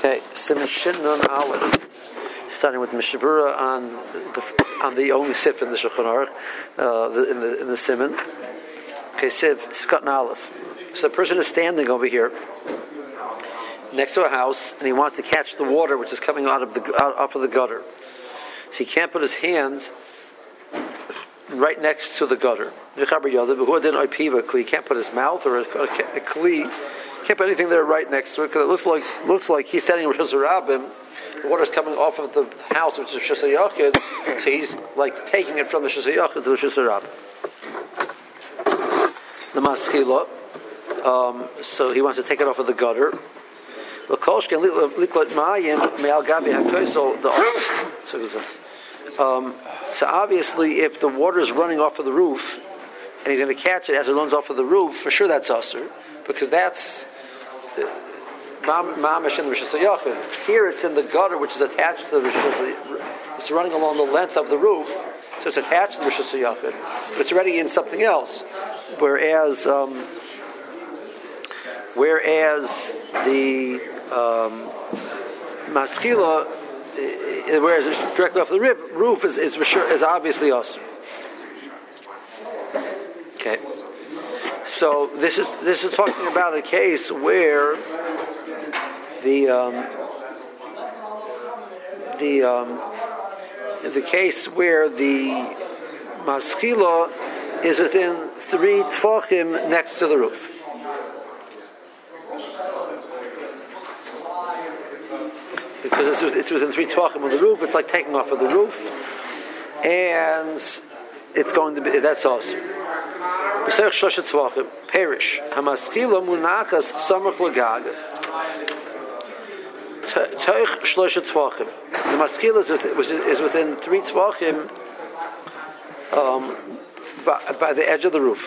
Okay, Siman Shin Nun Aleph, starting with Mishabura on the only sif in the Shulchan Aruch, in the Siman. Okay, Sivkat Aleph. So a person is standing over here next to a house, and he wants to catch the water which is coming off of the gutter. So he can't put his hands right next to the gutter. He can't put his mouth or a kli. Can't put anything there right next to it because it looks like he's standing in Rosh Hashanah. The water's coming off of the house, which is Rosh Hashanah, so he's like taking it from the Rosh Hashanah to the Rosh Hashanah. The maskila, so he wants to take it off of the gutter. So obviously, if the water is running off of the roof, and he's going to catch it as it runs off of the roof, for sure that's usher, because that's mamish in the Rosh Hashanah. Here it's in the gutter, which is attached to the Rosh Hashanah. It's running along the length of the roof, so it's attached to the Rosh Hashanah, but it's already in something else. Whereas the maskila, whereas it's directly off the roof, is obviously usher. Okay. So this is talking about a case where the case where the maskila is within 3 tefachim next to the roof. Because it's within 3 tefachim of the roof, it's like taking off of the roof, and it's going to be, that's awesome. Perish. Hamaskila munachas samach lagag. Teich shlosha tvachim. The maskila is within 3 tvachim by the edge of the roof.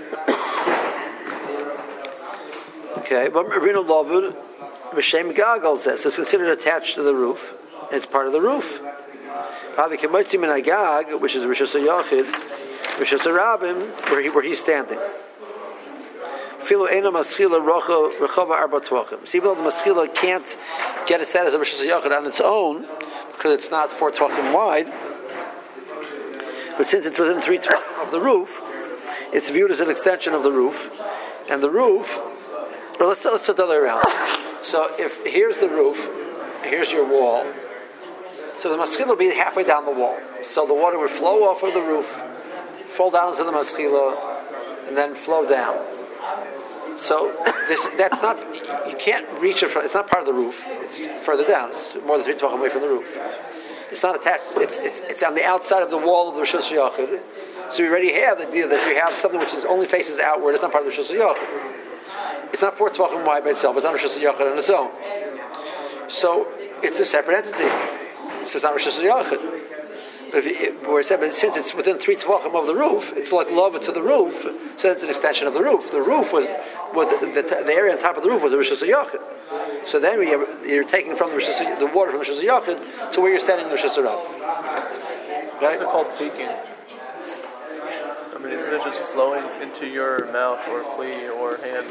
Okay, but Rino Lavud B'Shem Gagal says so it's considered attached to the roof. It's part of the roof. Havi Kemotzi Min Agag, which is Rosh Hashanah, Rosh Hashanah, where he's standing. Filo Eina Maskila Rechava Arba Tvachim. See, even though the Maskila can't get its status of Rosh Hashanah on its own because it's not 4 Tvachim wide, but since it's within 3 Tvachim of the roof, it's viewed as an extension of the roof, and the roof. Well, let's put the other way around. So if here's the roof, here's your wall. So the maskila will be halfway down the wall. So the water would flow off of the roof, fall down into the maskila, and then flow down. So that's not, you can't reach it. It's not part of the roof. It's further down. It's more than 3 tefachim away from the roof. It's not attached. It's on the outside of the wall of the Rosh Hashanah. So you already have the idea that you have something which only faces outward. It's not part of the Rosh Hashanah. It's not 4 tefachim wide by itself. It's not Rosh Hashanah on its own. So it's a separate entity. So it's not Rosh Hashanah. But since it's within 3 tefachim of the roof, it's like lava to the roof. So it's an extension of the roof. The roof was the area on top of the roof was the Rosh Hashanah. So then you're taking from the water from the Rosh Hashanah to where you're standing in the Rosh Hashanah. Right? What's it called taking? I mean, isn't it just flowing into your mouth or kli or hand?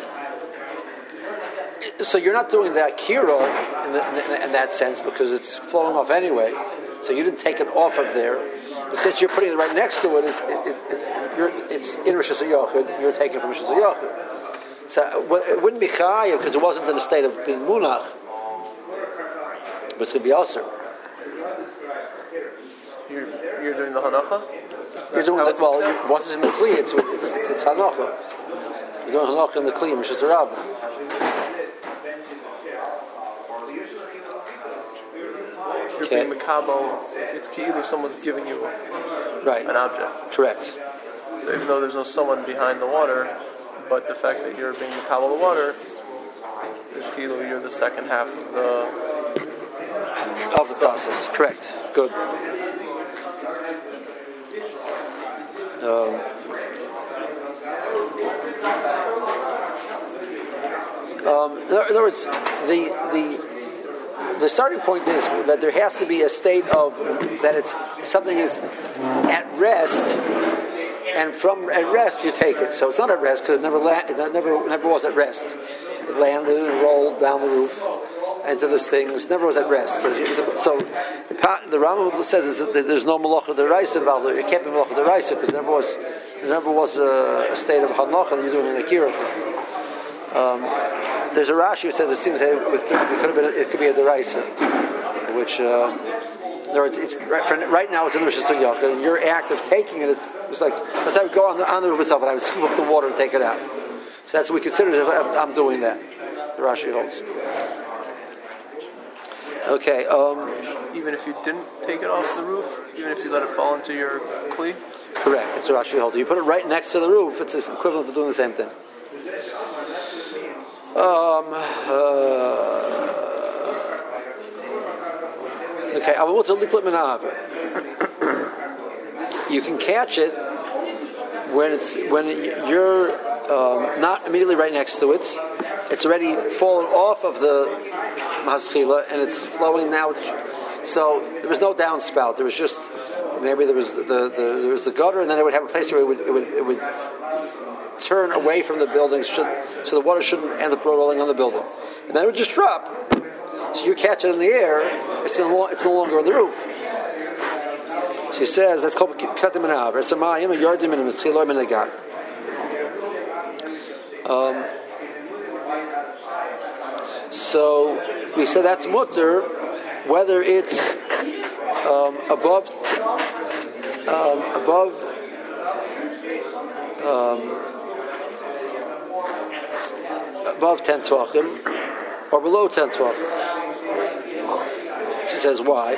So you're not doing that kira in that sense because it's flowing off anyway. So you didn't take it off of there. But since you're putting it right next to it, it's in Rosh Hashanah. You're taking it from Rosh Hashanah. So it wouldn't be chayav because it wasn't in a state of being munach. But it's going to be also. You're doing the hanacha? You're doing that. Well, once it's in the kli, it's hanacha. You're doing hanacha in the kli, Rosh Hashanah. You're being makabo. It's ki'ilu someone's giving you an object. Correct. So even though there's no someone behind the water, but the fact that you're being makabo the water is ki'ilu you're the second half of the process. Correct. Good. In other words, the starting point is that there has to be a state of that something is at rest, and from at rest you take it. So it's not at rest because it never was at rest. It landed and rolled down the roof, into this thing. It never was at rest. So the Rambam says that there's no malacha deraisa involved. It can't be malacha deraisa because there never was a state of hanacha that you're doing an akira. There's a Rashi who says it seems that it could be a deraisa, which it's right now it's in the Rishus HaYachid, and your act of taking it, it's like let's have it go on the roof itself, and I would scoop up the water and take it out. So that's what we consider if I'm doing that. The Rashi holds. Okay. Even if you didn't take it off the roof, even if you let it fall into your kli? Correct. That's what Rashi holds. You put it right next to the roof, it's equivalent to doing the same thing. Okay. You can catch it when you're not immediately right next to it. It's already fallen off of the maschila and it's flowing now. So there was no downspout. There was just maybe there was the gutter, and then it would have a place where it would turn away from the building, so the water shouldn't end up rolling on the building, and then it would just drop. So you catch it in the air. It's no longer on the roof. She says that's called katim and aver. It's a mayim, a yardim, and a mitzilor, and a gag. So we said that's mutter, whether it's above 10 tvachim or below 10 tvachim. She says why?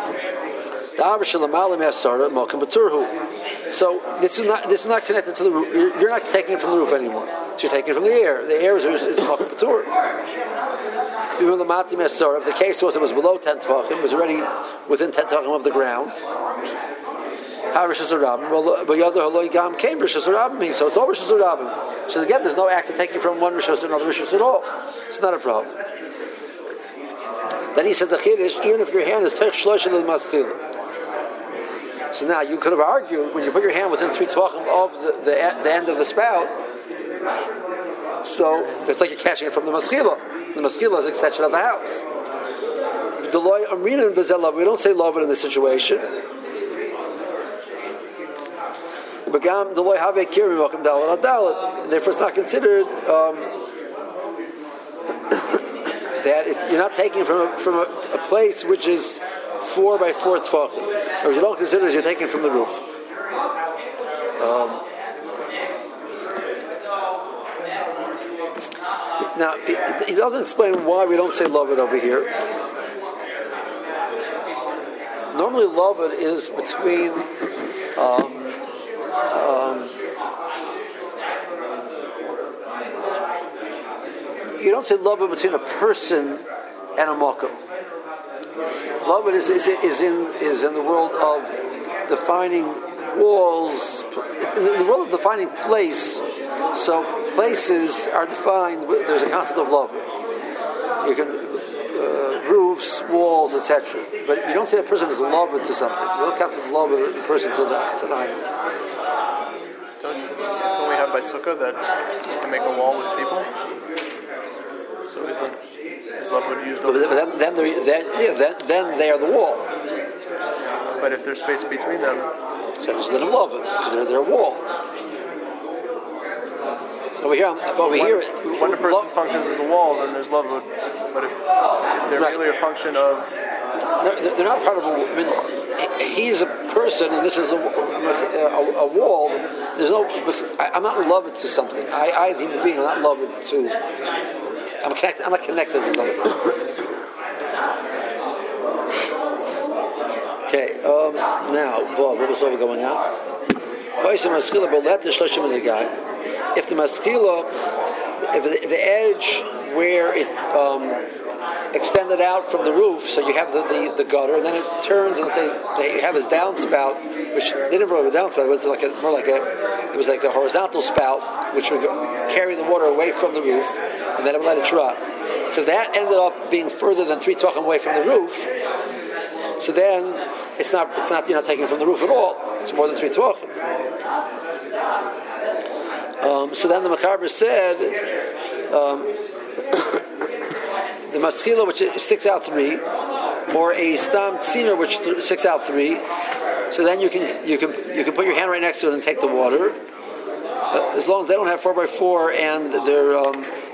So this is not connected to the roof. You're not taking it from the roof anymore. So you're taking it from the air. The air is malkum patur. If the case was it was below 10 tvachim, it was already within 10 tvachim of the ground. So it's all Rishus HaRabim. So again, there's no act of taking from one Rishus to another Rishus at all. It's not a problem. Then he says the chiddush, even if your hand is tech shlosh of the maschila. So now you could have argued when you put your hand within 3 tvachim of the end of the spout. So it's like you're catching it from the maschila. The maschila is an extension of the house. We don't say love in this situation. Therefore, it's not considered that you're not taking from a place which is 4 by 4 tefachim, or you don't consider it you're taking from the roof. Now, he doesn't explain why we don't say loved over here. Normally, loved is between. You don't say loved between a person and a makom. Loved is in the world of defining walls, in the world of defining place. So places are defined. There's a concept of love. You can roofs, walls, etc. But you don't say a person is in love to something. You don't concept of love of the person to the item. Don't we have by sukkah that you can make a wall with people? So is love would use those? Then they are the wall. But if there's space between them, so they don't love it because they're a wall. Over here, when a person functions as a wall, then there's love. But if they're really a function of, they're not part of a. I mean, he's a person, and this is a wall. There's no. I'm not loved to something. I as a human being, I'm not loved to. I'm not connected to something. Okay. Now, what was going on? If the maschila, if the edge where it extended out from the roof, so you have the gutter, and then it turns and they have his downspout, which they didn't really have a downspout. It was it was like a horizontal spout, which would carry the water away from the roof, and then it would let it drop. So that ended up being further than 3 tvachim away from the roof. So then it's not you're not taking it from the roof at all. It's more than 3 tvachim. So then the Mechaber said the maschila which sticks out 3, or a stam tziner which sticks out 3. So then you can put your hand right next to it and take the water, as long as they don't have 4x4 and they're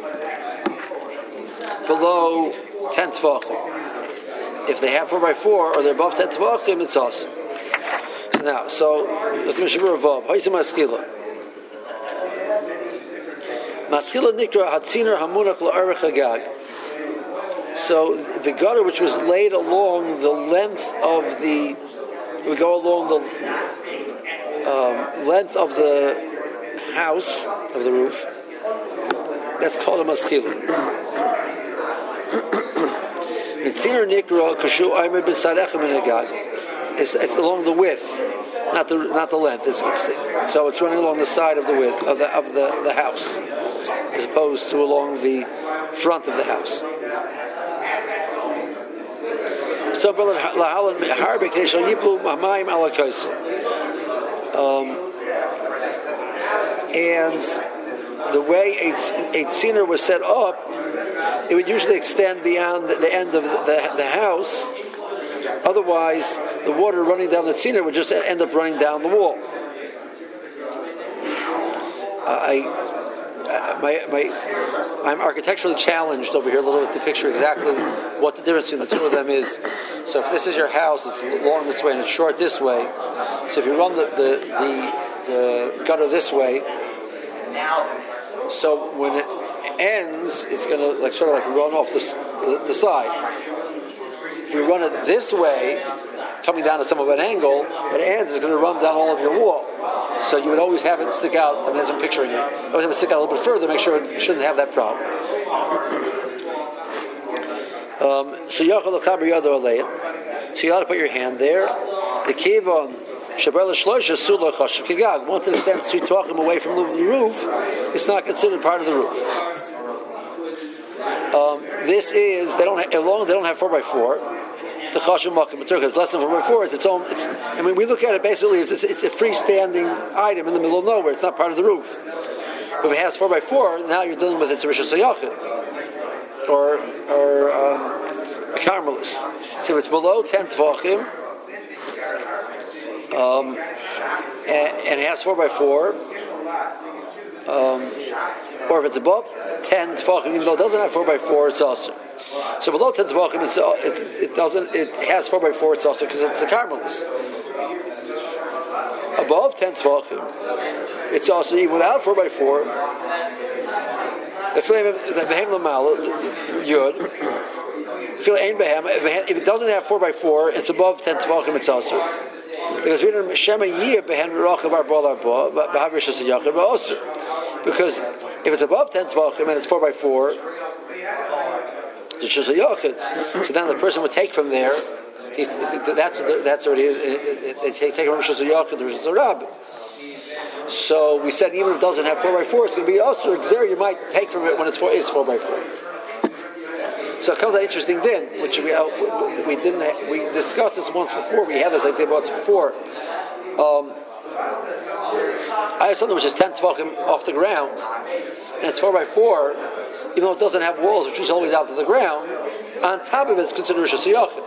below 10 tvachim. If they have 4x4 or they're above 10 tvachim, it's awesome. Now, so let's make sure Vav. Ha'isa maskila. Maskila nikra hatziner hamunach la'arech hagag. So the gutter which was laid along the length of the, would go along the length of the house, of the roof, that's called a maskila. Hatziner nikra kashu aymer b'sarechem in hagag. It's along the width, not the length. So it's running along the side of the width of the house, as opposed to along the front of the house. So and the way a tziner was set up, it would usually extend beyond the end of the house. Otherwise, the water running down the tziner would just end up running down the wall. I'm architecturally challenged over here a little bit to picture exactly what the difference between the two of them is. So if this is your house, it's long this way and it's short this way. So if you run the gutter this way, so when it ends, it's going to sort of run off the side. If you run it this way, coming down at some of an angle, it ends, it's going to run down all of your wall. So you would always have it stick out, as I'm picturing it, always have it stick out a little bit further, make sure it shouldn't have that problem. So you got to put your hand there. The kivon shabar l'shloisha sula chashav kigag. Once it extends 3 tvachim away from the roof, it's not considered part of the roof. This is as long as they don't have 4x4. The chashav makom is less than 4x4. It's its own. We look at it basically. It's a freestanding item in the middle of nowhere. It's not part of the roof. But if it has 4x4, now you're dealing with its rishus hayachid or a carmelis. So it's below 10 tvachim, and it has 4x4. Or if it's above 10 tvachim, even though it doesn't have 4x4, it's also. So below 10 tvachim, it has 4x4, it's also because it's a carmelis. Above 10 tvachim, it's also even without 4x4. If it doesn't have 4x4, it's above 10 tvachim, it's also. Because we don't because if it's above 10 tvachim and it's 4x4, it's just a yachid. So then the person would take from there. That's already. They take from Rishus Yachid, Rishus Rab. So we said even if it doesn't have 4x4, it's going to be also exer. You might take from it when it's 4x4. So it comes an interesting din, which we discussed this once before. We had this like did once before. I have something which is 10 tvachim off the ground, and it's 4x4, even though it doesn't have walls, which is always out to the ground. On top of it, it's considered Rishus Yachid.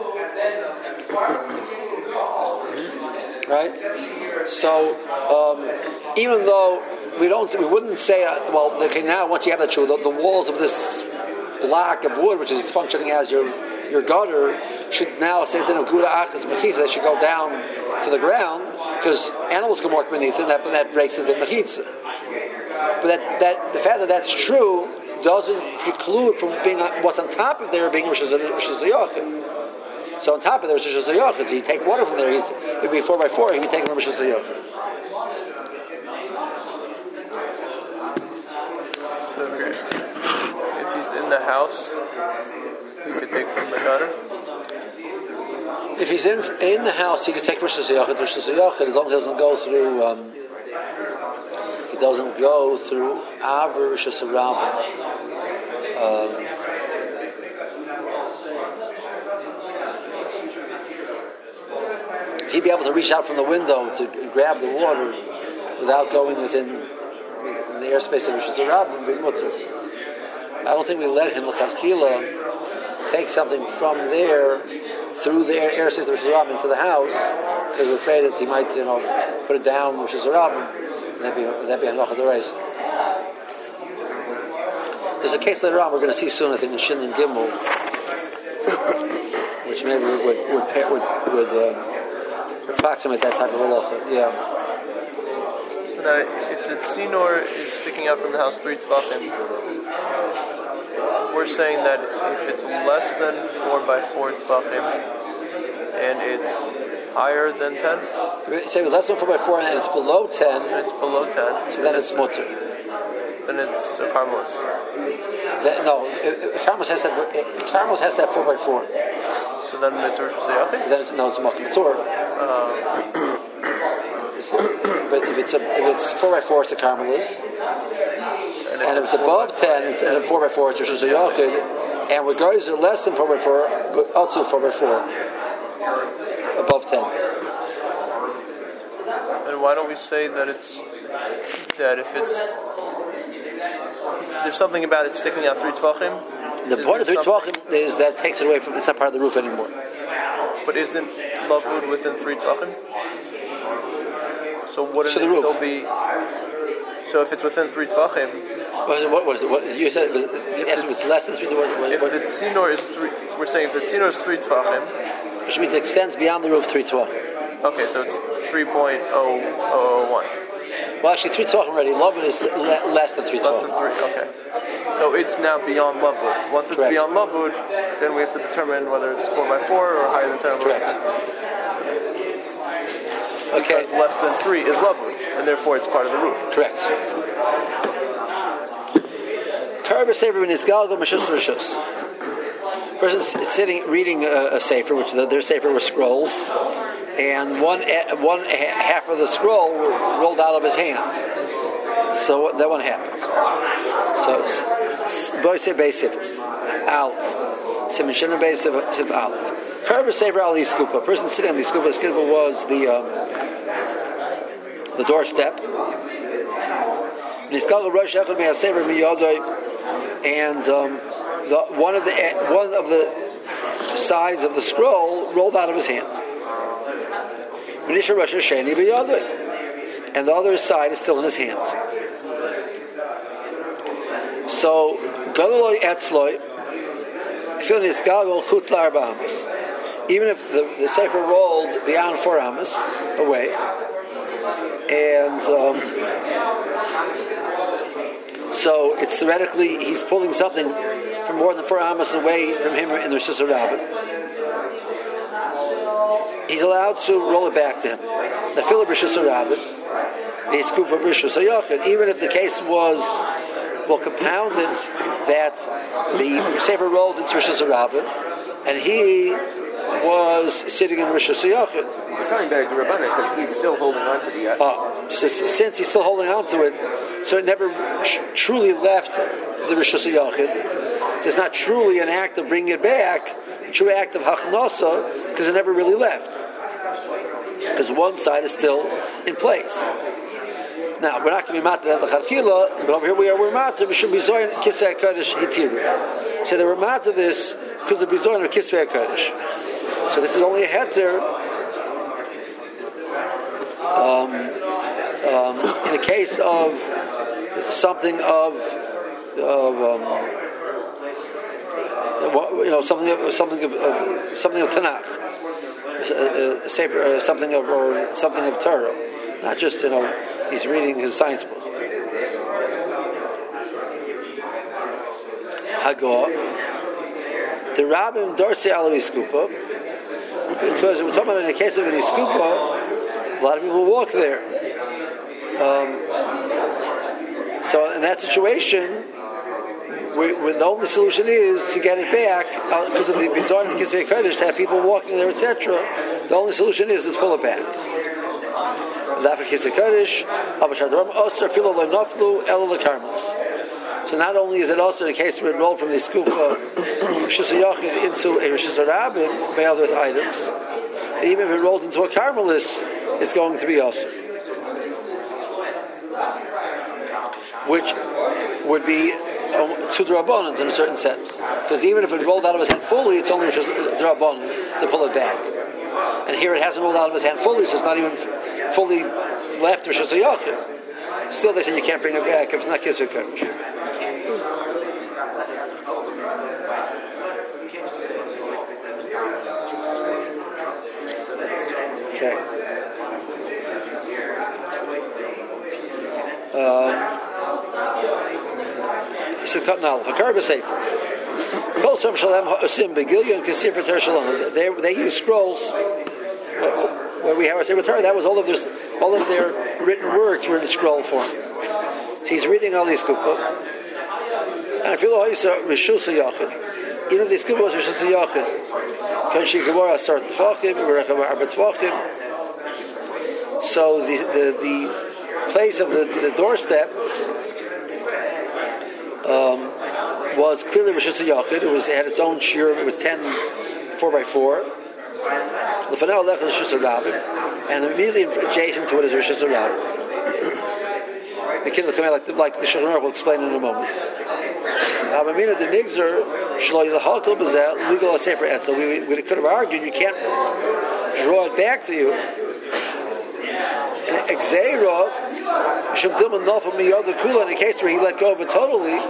Right? So even though we wouldn't say now once you have that the walls of this block of wood, which is functioning as your gutter, should now say that Guda Achas Mechitza, they should go down to the ground because animals can walk beneath it, and that breaks into Mechitza. But that the fact that that's true doesn't preclude from being what's on top of there being Rishus Yachid. So on top of there is Rishus Yachid. So you take water from there, it would be 4x4, you can take from Rishus Yachid. Okay. If he's in the house, he could take from the gutter? If he's in the house, he could take Rishus Yachid, as long as he doesn't go through Aver Rishus Rabbah. If he'd be able to reach out from the window to grab the water without going within the airspace of Rishus Rabbah, I don't think we let him l'chachila take something from there through the air system Rosh Hashanah into the house, because we're afraid that he might, put it down Rosh Hashanah, and that'd be a Hanocha D'Oraisa. There's a case later on we're going to see soon, I think, in Shin and Gimel, which maybe would approximate that type of halacha. Yeah. Now, if the tzinor is sticking out from the house 3 tvachim, we're saying that if it's less than 4 by 4 tvachim and it's higher than 10, say it's less than 4 by 4 and it's below 10. And it's below 10. So then it's mutter. Then it's a karmelis. Karmelis has to have 4 by 4. So then it's Rosh Hashanah. Then it's a Malkim Torah. But if it's 4 by 4, it's a karmelis. And if it's above 10, it's a 4 by 4, it's Rosh Hashanah. And with guys are less than 4 by 4, but also 4 by 4, above 10. And why don't we say that if it's there's something about it sticking out 3 tvachim? The point of 3 tvachim is that takes it away from, it's not part of the roof anymore. But isn't lavud within 3 tvachim? So wouldn't it still be? So if it's within 3 tvachim, what is it? What you said? It's less than 3 tvachim. If the tzinor is 3, we're saying if the tzinor is 3 tvachim, which means it extends beyond the roof 3 tvachim. Okay, so it's 3.0001. Well, actually, 3 tvachim already. Lavud is less than 3 tvachim. Less than 3. Okay. So it's now beyond lavud. Once it's Correct. beyond lavud, then we have to determine whether it's 4 by 4 or higher than 10 or lower than 10. Okay. Because less than 3 is lavud, and therefore it's part of the roof. Correct. Karber Sefer ben Isgalgo Meshus Rishus. Person sitting reading a sefer, which their sefer was scrolls, and one half of the scroll rolled out of his hand. So that one happens. So boy say basic Aleph. Siman Shin basic Aleph. Karber Sefer Ali Skupa. Person sitting on the Skupa. Skupa was the doorstep. And he's called Rosh Echad Me'asever Miyadoi, and one of the sides of the scroll rolled out of his hand. And the other side is still in his hands. So Galiloi Etzloi, feeling his Galil Chutz La'arba Amos. Even if the sefer rolled beyond 4 amos away, and so it's theoretically he's pulling something from more than 4 amos away from him in the Rosh Hashanah. He's allowed to roll it back to him. The fil Rosh Hashanah, he's kufa Rosh Hashanah. Even if the case was compounded that the sefer rolled into Rosh Hashanah, and he was sitting in Rosh Hashanah. We're coming back to Rabbana because he's still holding on to the since he's still holding on to it, so it never truly left the Rosh Hashanah. So it's not truly an act of bringing it back, a true act of hachnasa, because it never really left. Because one side is still in place. Now, we're not going to be matter at the Chachila, but over here we're matter, we should be zoyin Kisvei HaKodesh Hitiru. So they were matter this because of the bizoyin of Kisvei HaKodesh. So this is only a heter in a case of something of something of Tanakh, something of Torah, not just he's reading his science book. Hagor, the Rabbim Dorsei Alavi Skupa, because we're talking about in the case of any Skupa, a lot of people walk there. So in that situation, where the only solution is to get it back because of the bizarre and Kisvei HaKodesh, to have people walking there, etc. The only solution is to pull it back. So not only is it also the case where it rolled from the skufa into a Rosh Hashanah by other items, even if it rolls into a karmelis, it's going to be also, which would be two D'Rabbanans in a certain sense. Because even if it rolled out of his hand fully, it's only just D'Rabbanan to pull it back. And here it hasn't rolled out of his hand fully, so it's not even fully left Rosh Hashanah. Still, they say you can't bring it back if it's not Kisvei Kodesh. Okay. They use scrolls. When we have our Sefer Torah, that was all of their written words were in scroll form. So he's reading all these kupa. And I feel like Rishus Yachid. Even if this kupa was Rishus Yachid, so the place of the doorstep was clearly Rishus Yachid. It had its own shir. It was 10 4x4. And immediately adjacent to it is Rishus Rabbim. The kid will come out like the Shulchan Aruch will explain in a moment. We could have argued you can't draw it back to you. In a case where he let go of it totally,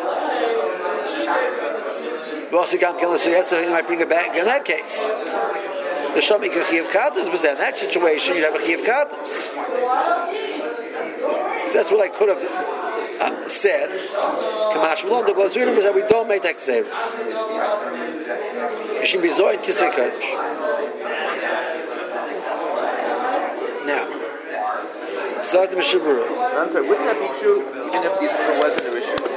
he might bring it back in that case. The Shamik Chiyav Katas was in that situation, you'd have a Chiyav Katas. So that's what I could have said. Kamash Malon, the Glazurim is that we don't make that Gzeir. You should be Zoy and Kisvei Kodesh. Now, Zog the Mishabura. I'm sorry, wouldn't that be true even if this wasn't a Rishus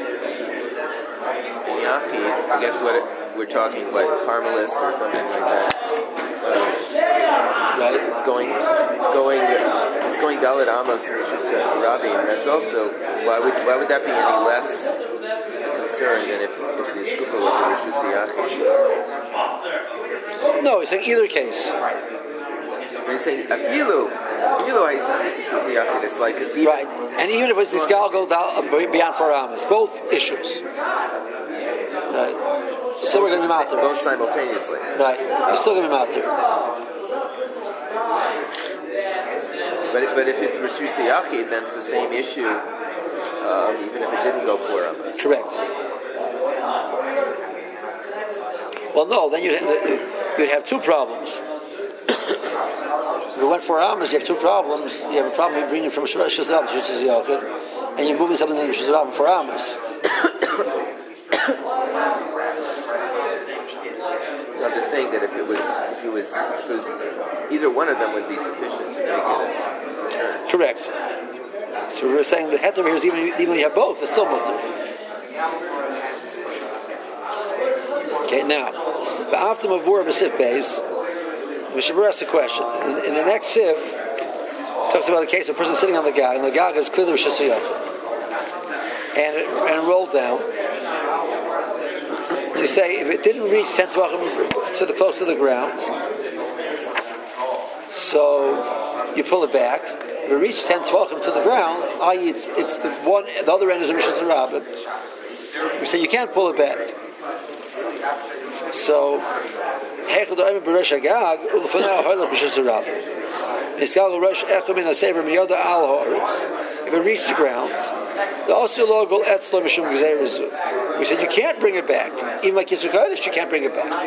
Yachid? I guess we're talking about Carmelis or something like that. Right? It's going Dalit Amos and Rishus Rabbim. That's also why would that be any less concern than if the Skupa was a Rishus Yachid? No, it's like either case. When you say Afilu Rishus Yachid, it's like right. And even if it's this gal goes out beyond 4 Amos, both issues. Right. Still we're going to be out there. Both simultaneously. Right. You're still going to be out there. But if it's Rishus Yachid, then it's the same issue, even if it didn't go 4 Amos. Correct. Well, no, then you'd have two problems. If you went 4 Amos, you have two problems. You have a problem of bringing from Rishus Rabbim to Rishus Yachid, and you're moving something in Rishus Rabbim 4 Amos. I'm just saying that if it was either one of them would be sufficient to make it a return. Correct. So we're saying the het over here is even when you have both, it's still mutter. Okay, now, the after Mavur of a Sif base, we should ask a question. In the next Sif, talks about a case of a person sitting on the Gag, and the Gag is clearly Rishus Yachid. And it rolled down. So you say, if it didn't reach 10 Tvachim to the close to the ground, so you pull it back. If it reached 10 Tvachim to the ground, i.e. it's the other end is a Rishus Rabbim. We say you can't pull it back. So, if it reached the ground, we said you can't bring it back. Even like Kisvei Kodesh, you can't bring it back.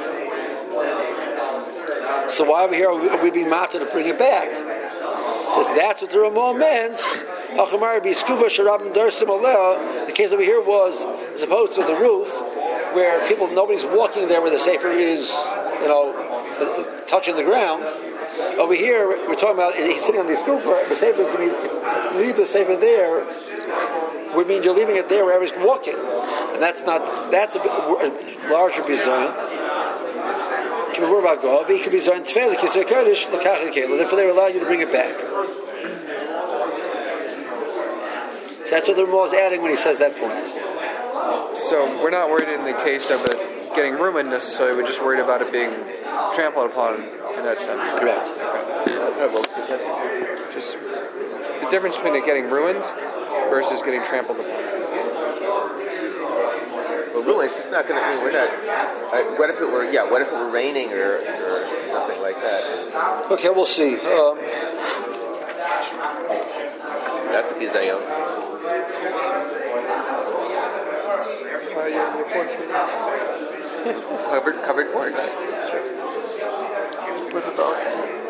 So why over here are we being mounted to bring it back? Says that's what the Ramon meant. The case over here was as opposed to the roof, where nobody's walking there where the sefer is, touching the ground. Over here, we're talking about he's sitting on the skufa. The sefer is going to leave the sefer there. Would mean you're leaving it there wherever he's walking, and that's a larger bizayon. Therefore, they allow you to bring it back. So that's what the Ramah is adding when he says that point. So we're not worried in the case of it getting ruined necessarily. We're just worried about it being trampled upon in that sense. Correct. Okay. Just the difference between it getting ruined versus getting trampled upon. ruins, it's not going to mean we're not. What if it were? Yeah. What if it were raining or something like that? Okay, we'll see. That's a bizayon. Covered porch. With a dog.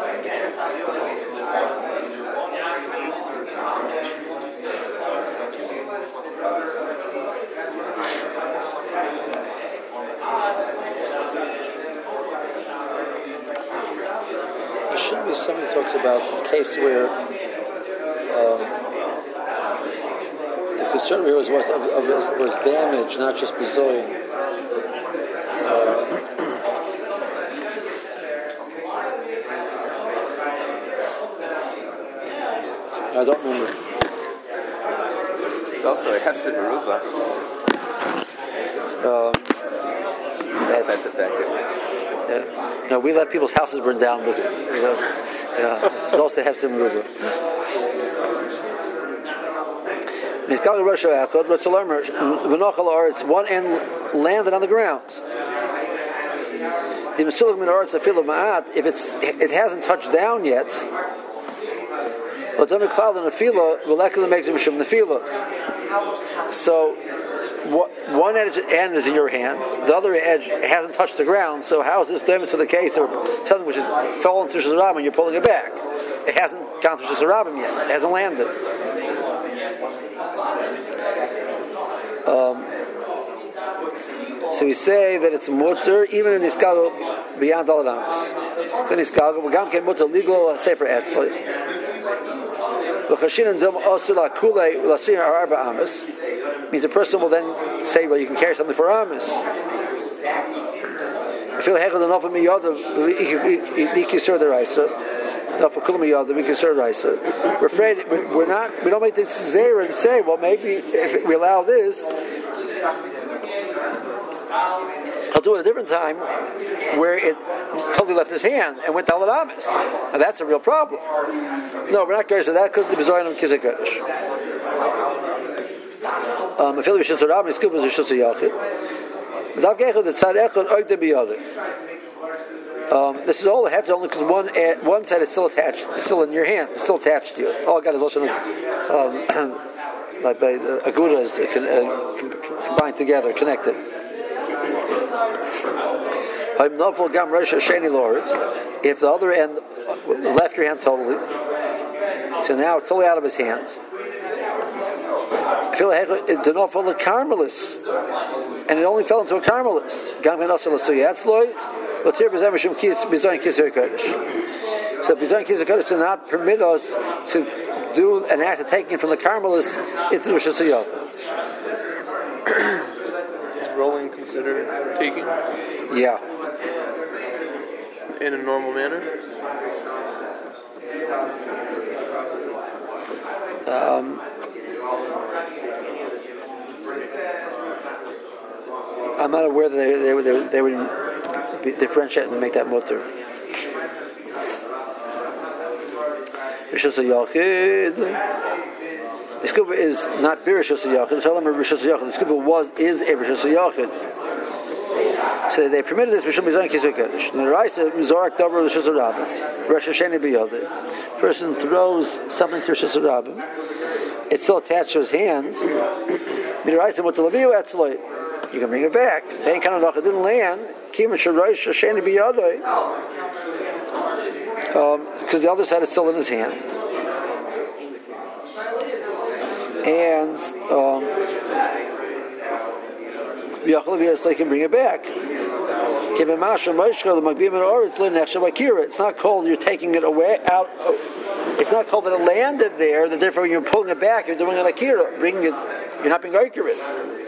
There should be somebody who talks about a case where the concern here was damage, not just bizoyin. I don't remember. It's also a Hesed Meruba. That's effective. Yeah. No, we let people's houses burn down, but it's also Hesed Meruba. It's one end landed on the ground. The Mesilah min Haaretz Afilu Ma'at, if it hasn't touched down yet. So one end is in your hand, the other edge hasn't touched the ground. So how is this damage to the case or something which has fallen through Shazarabim and you're pulling it back? It hasn't gone through Shazarabim yet. It hasn't landed. So we say that it's mutter even in Niskago beyond Aladamas. Then Niskago, we gam ken mutter legal sefer etzli. Means a person will then say, well, you can carry something for Amis. I feel hechad enough of miyada, we can serve Raisa. We're afraid we don't make the zera and say, well, maybe if we allow this, I'll do it at a different time where it totally left his hand and went to Aladamis. And that's a real problem. No, we're not going to say that because the Bizoyin of Kisei Kodesh. I feel like Rishus HaRabim is good with Rishus HaYachid. This is all it happens only because one side is still attached, it's still in your hand, it's still attached to you. All I got is also like by Aguda is combined together, connected. If the other end left your hand totally, so now it's totally out of his hands. It did not fall a carmelis, and it only fell into a carmelis. So Bizoyin Kisei Kodesh did not permit us to do an act of taking it from the carmelis into the Rishus HaYachid. Is rolling considered taking? Yeah. In a normal manner? I'm not aware that they would differentiate and make that mutter. Rishus HaYachid. The scuba is not Rishus HaYachid. The scuba is a Rishus HaYachid. So they permitted this Mishum Bizoyin Kisei Kodesh. The Raisa Mizorak Davar Rishus HaRabim. Rosh Hasheni B'Yodeh. Person throws something to Rishus HaRabim. It's still attached to his hands. The Raisa Mutalaviu Etzloi. You can bring it back. They kind of didn't land. Because the other side is still in his hand. And so he can bring it back. It's not called you're taking it away out. It's not called that it landed there, that therefore you're pulling it back, you're doing an akira. Bringing it, you're not being accurate.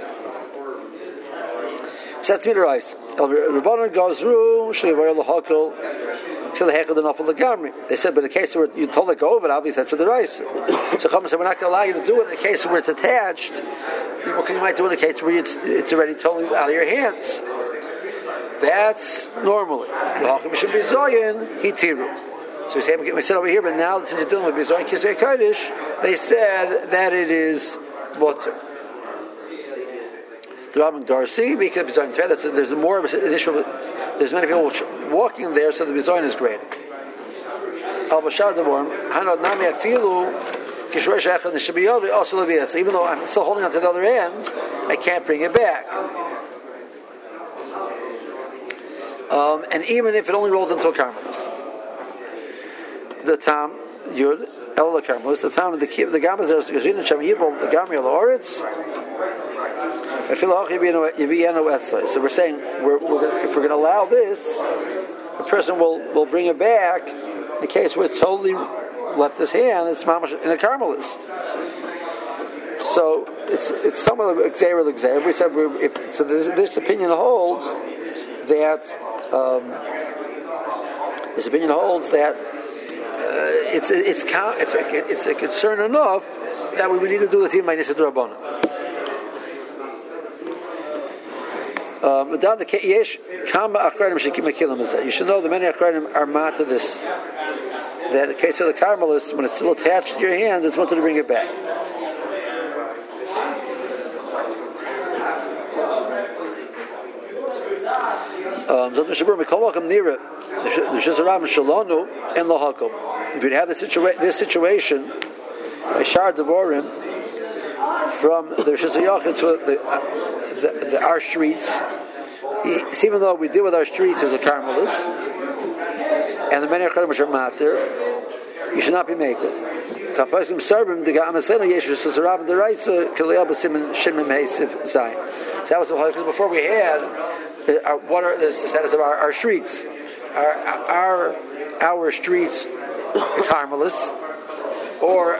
So that's Midrash. Rabbanan Gazru, Shleivar Lahakol, Shilhechad and Afal Lagamri. They said, but in the case where you told it go over, obviously that's a Midrash. So Chama said, we're not going to allow you to do it in the case where it's attached. What you might do in the case where it's already totally out of your hands. That's normally. L'hachim should be Zoyin, Hitiru. So we said over here, but now since you're dealing with Bizoyin Kisei Kodesh, they said that it is Mutter. The Rabbin Darcy, because there's more of an initial. There's many people walking there, so the bizayin is great. Al Bashar Devorim, Hanad Nami Afilu, Kishresh Echad Nishabiyodi, also Leviathan. Even though I'm still holding on to the other end, I can't bring it back. And even if it only rolls into a carmelis. The Tam Yud El the carmelis, the Tam the Gamas there's Gazin Shem Yibol the Gamriel Oritz. So we're saying if we're going to allow this, the person will bring it back. In case we're totally left his hand, it's mamash in a carmelis. So it's somewhat of exer. We said so. This opinion holds that it's a concern enough that we need to do the thing by Nisa D'Rabbanan. You should know the many Akhranim are mat to this. That in the case of the carmelis, when it's still attached to your hand, it's wanted to bring it back. If you'd have this situation by Shar Devorim from the Rishus HaYachid to our streets, even though we deal with our streets as a carmelis, and the many Akhranim which are matter, you should not be making. So that was the whole, because before we had what are the status of our streets? Our streets carmelis, or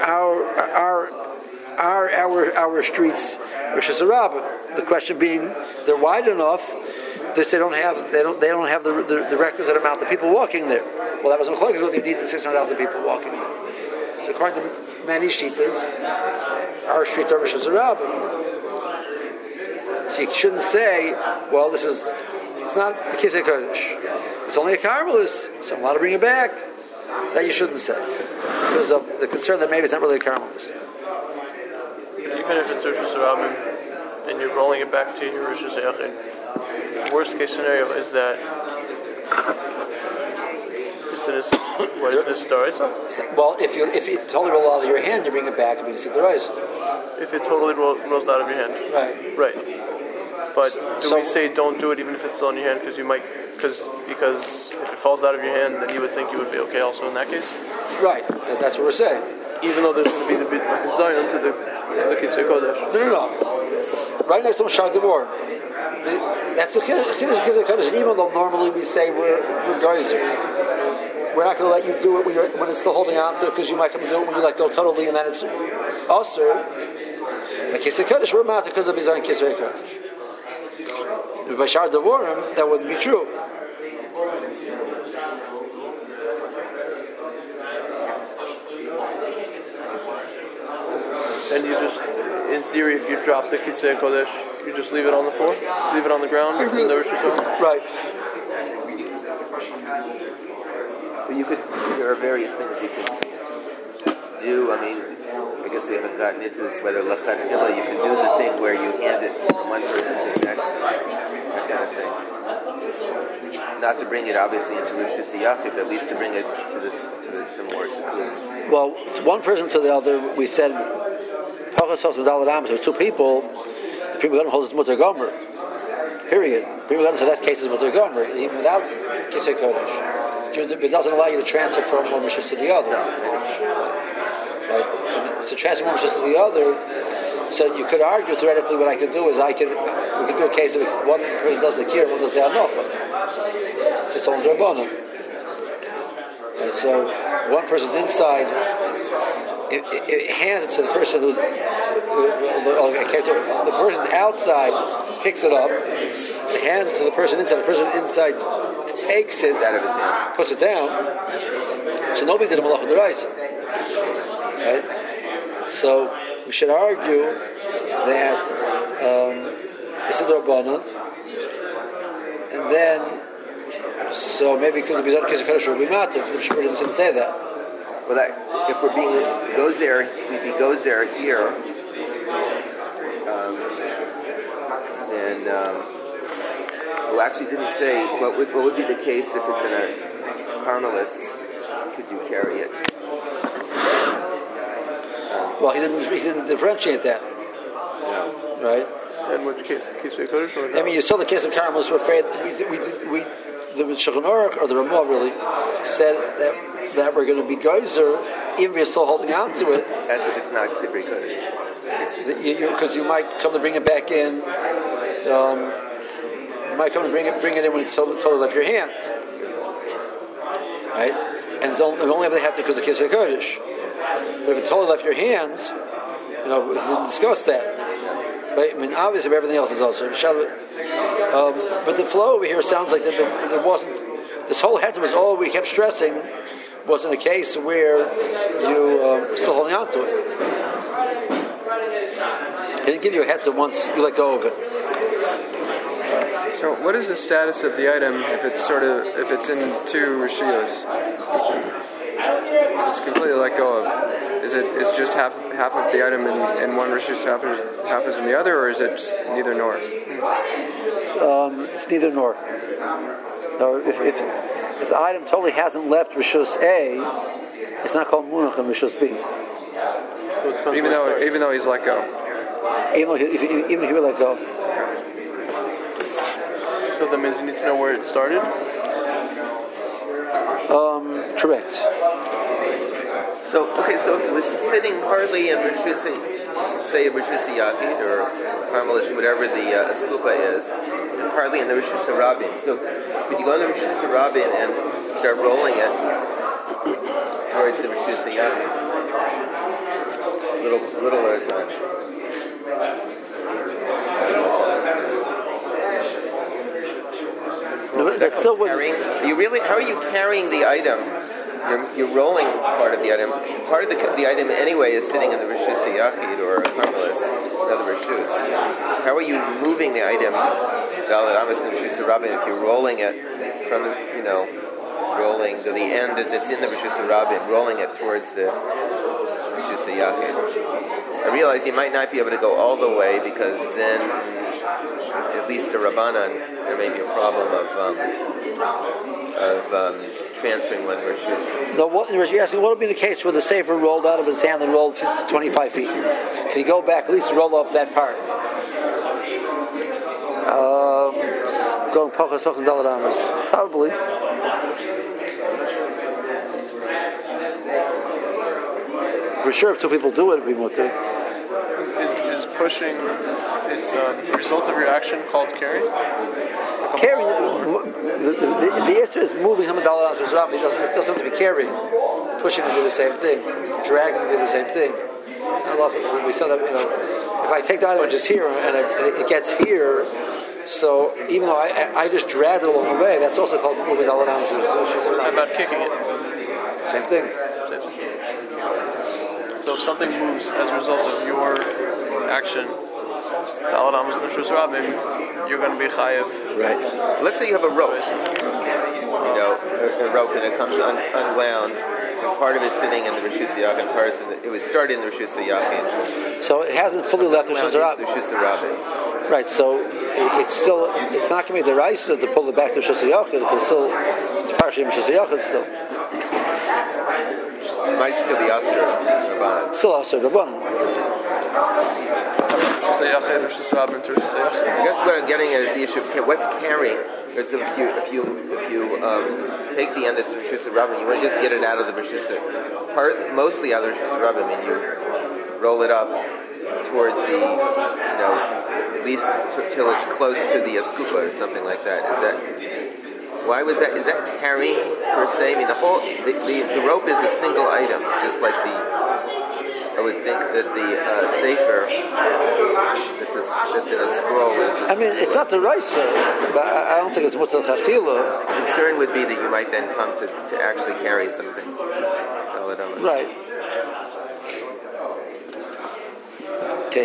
our streets Rishus HaRabbim. The question being, they're wide enough that they don't have the requisite amount of people walking there. Well, that was because whether you need the 600,000 people walking there. So according to many shittas, our streets are Rishus HaRabbim. So you shouldn't say, well, it's not the Kisei Kodesh. It's only a carmelis, so I'm allowed to bring it back. That you shouldn't say, because of the concern that maybe it's not really a carmelis. Even if it's Rishus HaRabbim and you're rolling it back to your Rishus HaYachid, the worst case scenario is that is this D'Oraisa? Well, if you totally roll out of your hand, you bring it back and it's D'Oraisa. If it totally rolls out of your hand, right. But do we say don't do it even if it's still in your hand because if it falls out of your hand, then you would think you would be okay also in that case? Right. That's what we're saying. Even though there's going to be the design to the Kisei Kodesh. No. Right next to Shar Devor. That's the Kisei Kodesh. Even though normally we say we're geyser, we're not going to let you do it when it's still holding on to it, because you might come and do it when you go totally and then it's usher. Like Kisei Kodesh, we're not because of his own Kisei Kodesh. By Shar Devorim, that wouldn't be true. And you just, in theory, if you drop the Kisei Kodesh, you just leave it on the floor, leave it on the ground, and the Rishus HaYachid. Right. There are various things you can do. I mean, I guess we haven't gotten into this, whether lechatchila, you can do the thing where you hand it from one person to the next, that kind of thing. Not to bring it obviously into Rishus HaYachid, but at least to bring it to more seclusion. Well, one person to the other, we said, there's two people. The Pri Megadim holds Mutar Gomer. Period. Pri Megadim, so that case is Mutar Gomer, even without Kisei Kodesh. It doesn't allow you to transfer from one Rishus to the other. Right? So transfer one Rishus to the other. So you could argue theoretically. What I could do is we could do a case of one person does the kir, one does the hanocha. So it's on D'Rabbanan. Right? So one person's inside. It hands it to the person the person outside picks it up and hands it to the person inside. The person inside takes it, puts it down. So nobody did a malach d'oraisa, right? So we should argue that it's a d'Rabbanan, and then so maybe because of Bizarre Kisei Kodesh will be matter. The Shemur didn't say that. Well, if he goes there here, then And who actually didn't say what would be the case if it's in a Carmelis. Could you carry it? Well, he didn't differentiate that. No. Right? And which case? I mean, you saw the case of Carmelis. We're afraid the Shulchan Aruch or the Ramah really said that we're going to be geyser even if you're still holding on to it. As if it's not Tzibri Kodesh. Because you might come to bring it back in. You might come to bring it in when it's totally left your hands. Right? And you only have to have to because of the case of Kodesh. But if it totally left your hands, we didn't discuss that. Right? I mean, obviously, everything else is also. But the flow over here sounds like that there wasn't. This whole heter was all we kept stressing wasn't a case where you still holding on to it. He didn't give you a heter once you let go of it. So, what is the status of the item if it's in two rishiyos? It's completely let go of. Is just half of the item in one rishus, half is in the other, or is it neither nor? It's neither nor. No, if the item totally hasn't left rishus A, it's not called munach in rishus B. Even though he's let go. Even if he will let go. Okay. So that means you need to know where it started? Correct. So if it was sitting partly in Rishus, say Rishus Yachid or Carmelis, whatever the Askupa is, and partly in the Rishus Rabin. So when you go in the Rishus Rabin and start rolling it towards the Rishus Yachid, little at a time. That's still what how are you carrying the item? You're rolling part of the item. Part of the item anyway is sitting in the Rishus Yachid or Carmelis, another Rishus. How are you moving the item, Dalet Amos and Rishus Rabin, if you're rolling it from, rolling to the end that's in the Rishus Rabin, rolling it towards the Rishus Yachid? I realize you might not be able to go all the way because then, at least to Rabbanan, there may be a problem of transferring one rishus. You're asking what would be the case where the sefer rolled out of his hand and rolled 25 feet? Can he go back at least roll up that part? Going pachas and dalet amos, probably. For sure, if two people do it, it'd be mutter. Is pushing the result of your action called carrying? Carrying, the issue is moving him a dalet amos. It doesn't have to be carrying. Pushing would be the same thing. Dragging would be the same thing. It's not a lot. We saw that. If I take the item which is here and it gets here, so even though I just dragged it along the way, that's also called moving dalet amos. How about kicking it? Same thing. So if something moves as a result of your action, Dalet Amos and Rishus Rabin, you're going to be chayav. Right. Let's say you have a rope. A rope, and it comes unwound, and part of it's sitting in the Rishus Yachid, and part of it was started in the Rishus Yachid. So it hasn't fully left the Rishus Rabin. Right. So it's not going to be the Raisa to pull it back to Rishus Yachid. It's partially Rishus Yachid still. It might still be Asr. Still Asr Rabban. I guess what I'm getting at is the issue of what's carrying. Because if you take the end of Rishus Rabin, you want to just get it out of the Rishus, mostly out of the Rishus Rabin, and you roll it up towards the, at least till it's close to the Askupa or something like that. Why was that? Is that carrying per se? I mean, the rope is a single item, just like I would think that the sefer that's in a scroll is. I mean, it's not the Raisa, but I don't think it's mutal chachila. The concern would be that you might then come to actually carry something. Right. Okay.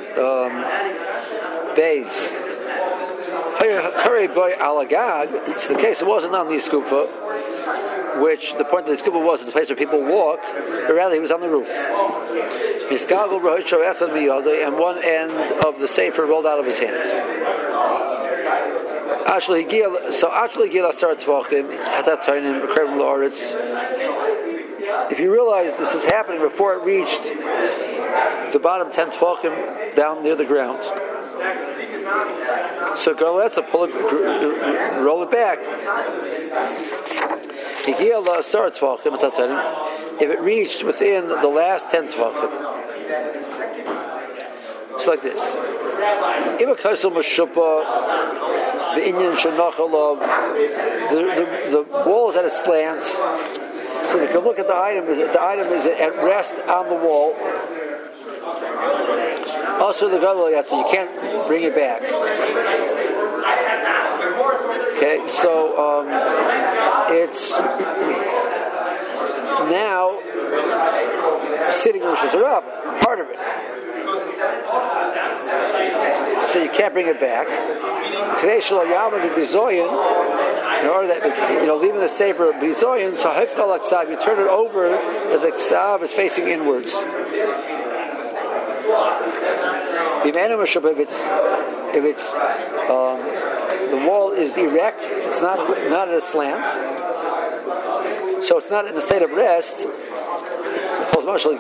Bays. Hurry boy alagag. It's the case. It wasn't on the skufa. which the point of the Kippur was the place where people walk, but rather he was on the roof. And one end of the sefer rolled out of his hands. If you realize this is happening before it reached the bottom 10 tefachim down near the ground, so Garletza roll it back. If it reached within the last 10 tefachim, it's like this. The wall is at a slant, so you can look at the item is at rest on the wall. Also, the gadol so you can't bring it back. Okay, so it's now sitting in Rosh Hashanah, part of it. So you can't bring it back. In order that, leaving the sefer bizoyin, so you turn it over that the ksav is facing inwards. If it's the wall is erect, it's not at a slant, so it's not in a state of rest. So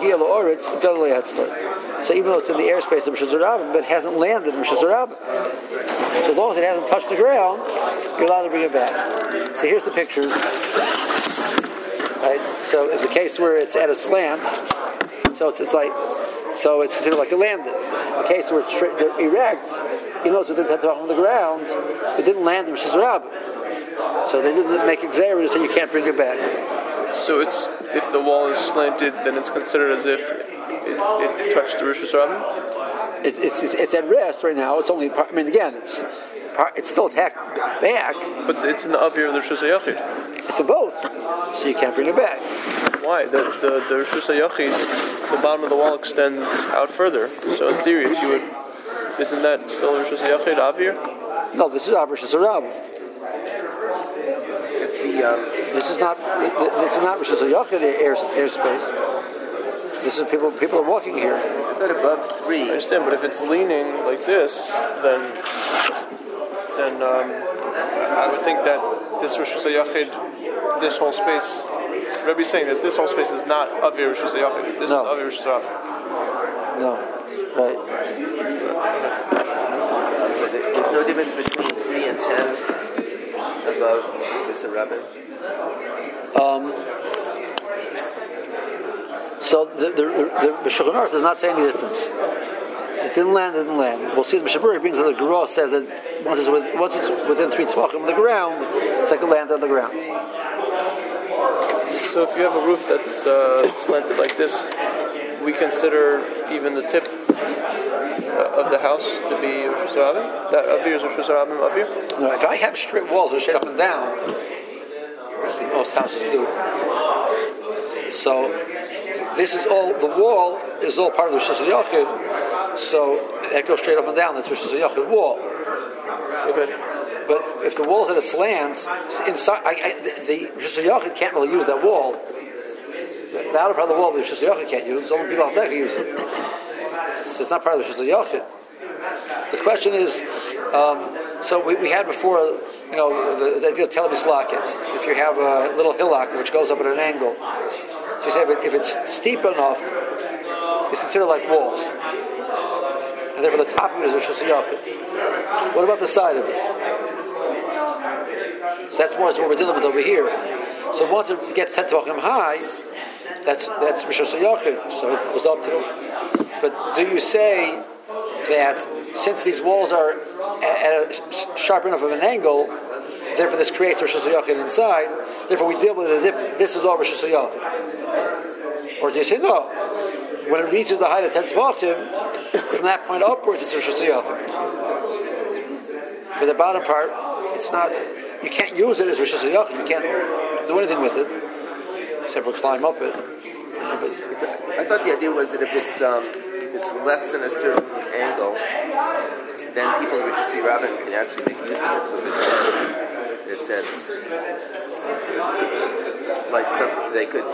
even though it's in the airspace of Rosh Hashanah, but it hasn't landed in Rosh Hashanah, so as long as it hasn't touched the ground, you're allowed to bring it back. So here's the picture. Right? So it's a case where it's at a slant, so it's considered like it landed. A case where it's erect, even though it's within 10 tefachim on the ground, it didn't land in Rosh Hashanah. So they didn't make exer, so you can't bring it back. So it's if the wall is slanted, then it's considered as if it touched the Rosh Hashanah? It's at rest right now. It's only part, again, it's still attacked back. But it's an avir of the Rosh Hashanah. It's a both, so you can't bring it back. Why? The Rosh Hashanah, the bottom of the wall extends out further. So in theory, if you would, isn't that still Rosh Hashanah avir? No, this is Rosh Hashanah. This is not Rosh Hashanah airspace. This is people are walking here. I thought above 3. I understand, but if it's leaning like this, then I would think that this Rosh Hashanah, this whole space, Rebbe's saying that this whole space is not Avir Rosh Hashanah. This is Avir Rosh Hashanah. No, right. There's no difference between 3 and 10 above Rosh Hashanah. So the Shulchan Aruch does not say any difference. It didn't land. We'll see the Mishaburi brings that the Gura says that once it's within 3 tefachim of the ground, it's like a land on the ground. So if you have a roof that's slanted like this, we consider even the tip of the house to be Rosh Hashanah? That Avir is Rosh Hashanah Avir? No, if I have straight walls that are straight up and down, as most houses do, so this is all, the wall is all part of the Rosh Hashanah, so that goes straight up and down, that's Rosh Hashanah wall. Okay. But if the wall's at a slant, inside, the Rosh Hashanah can't really use that wall. The outer part of the wall, the Rosh Hashanah can't use, only people outside can use it. So it's not part of the Rosh Hashanah. The question is, so we had before, the idea of Tel Mislaket. If you have a little hillock which goes up at an angle, so you say if it's steep enough, it's considered like walls. And therefore the top of it is Rosh Hashanah. What about the side of it? So that's more what we're dealing with over here. So once it gets 10 tefachim high, that's Rosh Hashanah. So it goes up to. But do you say that since these walls are at a sharp enough of an angle, therefore this creates Rosh Hashanah inside, therefore we deal with it as if this is all Rosh Hashanah? Or do you say no? When it reaches the height of 10 tefachim, from that point upwards it's Rosh Hashanah. For the bottom part, it's not, you can't use it as Rosh Hashanah, you can't do anything with it, except for climb up it. I thought the idea was that if it's less than a certain angle, then people in Rosh Hashanah can actually make use of it, so that in a sense. like something they could,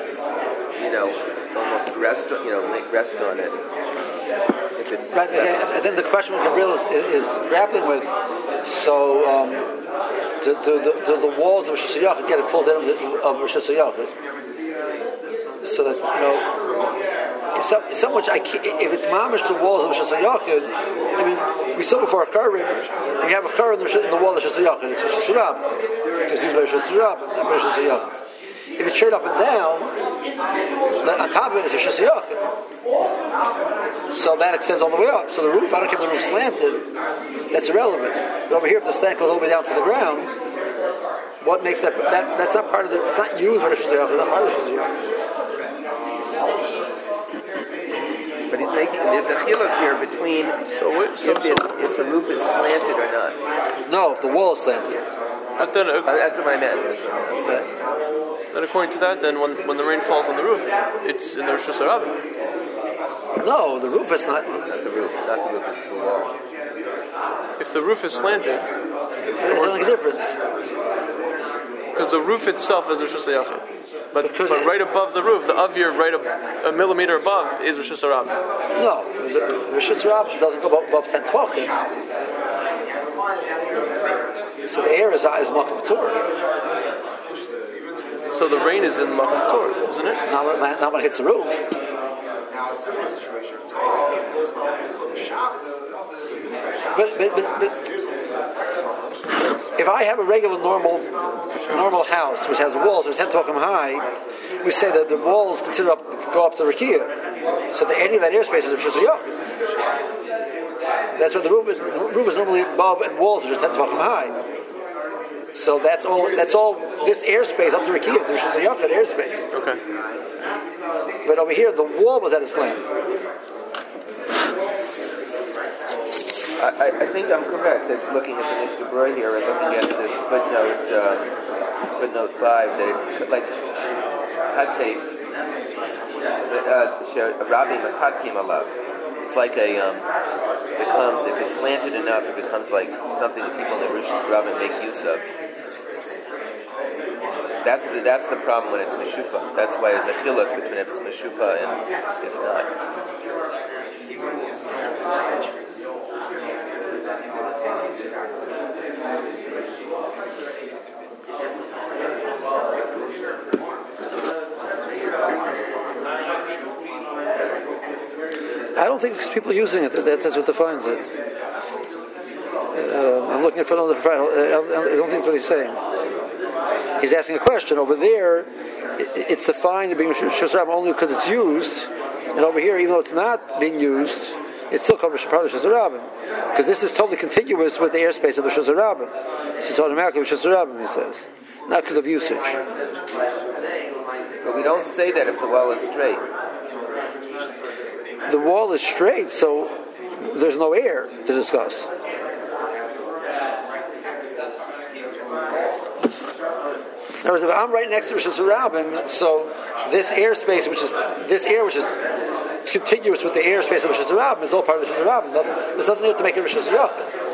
almost rest on it. If it's right. I think the question Gabriel is grappling with. So, do the walls of Rosh Hashanah get a full din of Rosh Hashanah? So that's so much. If it's mamish the walls of Rosh Hashanah, I mean, we saw before a karim. You have a karim in the wall of Rosh Hashanah, it's Rosh Hashanah because used by Rosh Hashanah, not by Rosh Hashanah. If it's straight up and down, on top of it is Rosh Hashanah. So that extends all the way up. So the roof, I don't care if the roof's slanted, that's irrelevant. But over here, if the slant goes all the way down to the ground, what makes that that's not part of the, it's not used by Rosh Hashanah, it's not part of Rosh Hashanah. But there's a chiluk here between if the roof is slanted or not. No, the wall is slanted. But then, that's what I meant. Then according to that, then when the rain falls on the roof, it's in the Rosh Hashanah. No, the roof is not. Not the roof, it's the wall. If the roof is slanted, it doesn't make a difference. Because the roof itself is Rosh Hashanah. But right above the roof, the avir a millimeter above is Rosh Hashanah. No, the Rosh Hashanah doesn't go above 10 tefachim. So the air is Makom Torah. So the rain is in Makom Torah, isn't it? Not when it hits the roof. But if I have a regular normal house which has walls which 10 tefachim high, we say that the walls go up to the rakia. So any of that airspace is Rosh Hashanah. That's what the roof is. The roof is normally above and walls are 10 tefachim high. So that's all. This airspace up to rakia is Rosh Hashanah airspace. Okay. But over here, the wall was at a slant. I think I'm correct that looking at the Mishnah Berurah here and looking at this footnote 5, that it's like Hatef, Rabbi Makatkim Alav. It's like becomes, if it's slanted enough, it becomes like something that people in the Rosh Hashanah make use of. That's the problem when it's Meshupa. That's why there's a chiluk between if it's Meshupa and if not. I don't think there's people using it. That's what defines it. I'm looking at another. I don't think that's what he's saying. He's asking a question. Over there, it's defined to be Rosh Hashanah only because it's used, and over here, even though it's not being used, it still covers part of Rosh Hashanah because this is totally contiguous with the airspace of the Rosh Hashanah. So it's automatically Rosh Hashanah, he says, not because of usage. But we don't say that if the wall is straight. The wall is straight, so there's no air to discuss. In other words, if I'm right next to Rosh Hashanah, so this airspace, which is contiguous with the airspace of Rosh Hashanah, is all part of Rosh Hashanah. There's nothing there to make it Rosh Hashanah.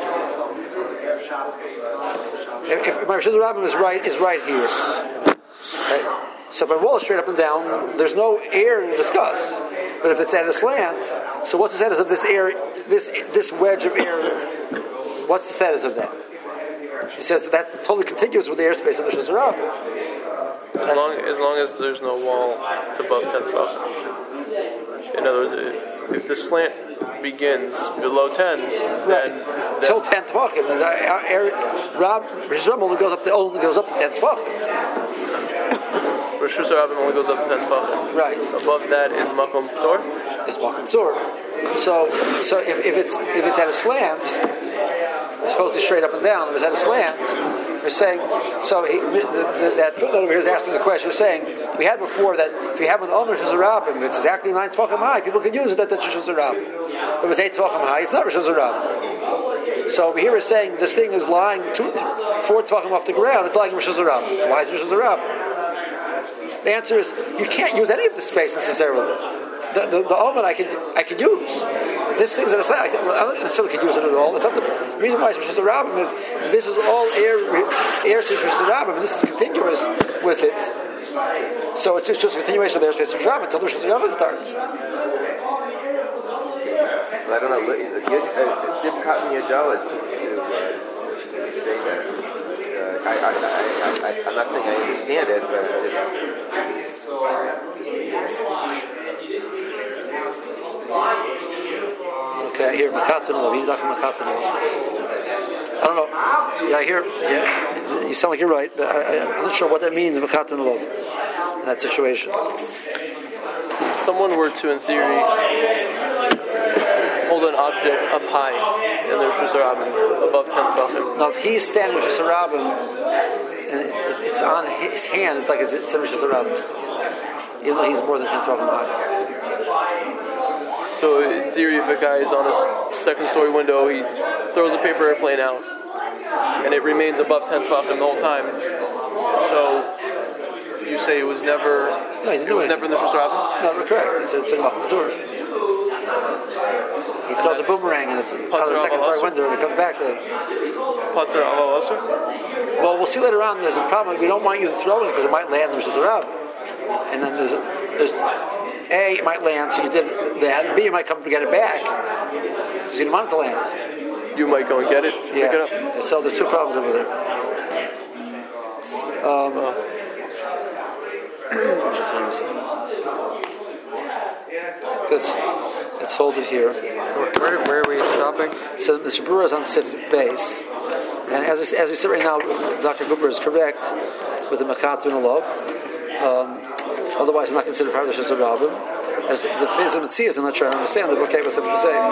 If my Rosh Hashanah is right here, right? So if my wall is straight up and down, there's no air to discuss. But if it's at a slant, so what's the status of this air, this wedge of air? What's the status of that? He says that's totally contiguous with the airspace of the Rosh Hashanah. As long as there's no wall, it's above 10 tefachim. In other words, if the slant begins below 10, then till 10 tefachim, Rosh Hashanah only goes up to 10 tefachim. Rosh Hashanah only goes up to 10 tefachim. Right. Above that is Makom Torah. It's Makom Torah. So if it's at a slant, it's supposed to be straight up and down. If it's at a slant, we're saying. So that footnote over here is asking the question. We're saying we had before that if you have an Rosh Hashanah, it's exactly 9 tefachim high. People can use it. That's Rosh Hashanah. If it's 8 tefachim high, it's not Rosh Hashanah. So over here we're saying this thing is lying 4 tefachim off the ground. It's lying Rosh Hashanah. Why is it Rosh Hashanah? The answer is you can't use any of the space necessarily. The oven I can use. This thing's at a side. I don't necessarily can use it at all. It's not the reason why it's Rosh Hashanah. This is all air space Rosh Hashanah. This is contiguous with it. So it's just a continuation of their space of Shabbat until Rosh Hashanah starts. Well, I don't know. Sif Cotton Yadal seems to say that. I'm not saying I understand it, but this Okay, I hear Makatanov. He's talking Makatanov. I don't know. Yeah, I hear. Yeah, you sound like you're right, but I'm not sure what that means. Makatanov in that situation. If someone were to, in theory, hold an object up high in the Rosh Hashanah above 10 tefachim. Now, if he's standing with Rosh Hashanah and it's on his hand, it's like it's in Rosh Hashanah, even though he's more than 10 tefachim high. So, in theory, if a guy is on a second-story window, he throws a paper airplane out, and it remains above 10 tefachim the whole time. So, you say it was never. No, it was never in the Rosh Hashanah. No, correct. It's in Machatur. He throws a boomerang and it's out of the second-story window, and it comes back to him. Pater Aval Asur? Well, we'll see later on. There's a problem. We don't want you to throw it because it might land in the Rosh Hashanah. And then there's A, it might land, so you did that. And B, you might come to get it back because you didn't want it to land. You might go and get it, pick it up. So there's two problems over there. Let's hold it here. Where are we stopping? So the Shabura is on Sif base. And as we said right now, Dr. Cooper is correct with the Machat and the love. Otherwise, it's not considered part of the Shazar Rabbim. As the Fizim and Tziyas, I'm not sure I understand it, but okay, what's up to say?